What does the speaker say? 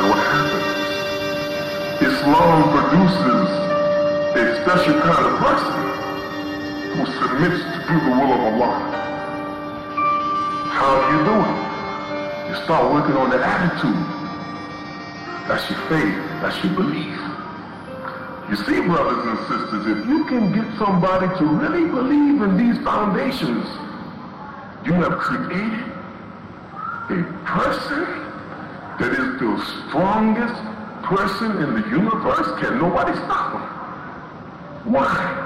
Now what happens? Islam produces a special kind of person who submits to do the will of Allah. How do you do it? You start working on the attitude. That's your faith. That's your belief. You see, brothers and sisters, if you can get somebody to really believe in these foundations, you have created a person that is the strongest person in the universe. Can nobody stop him? Why?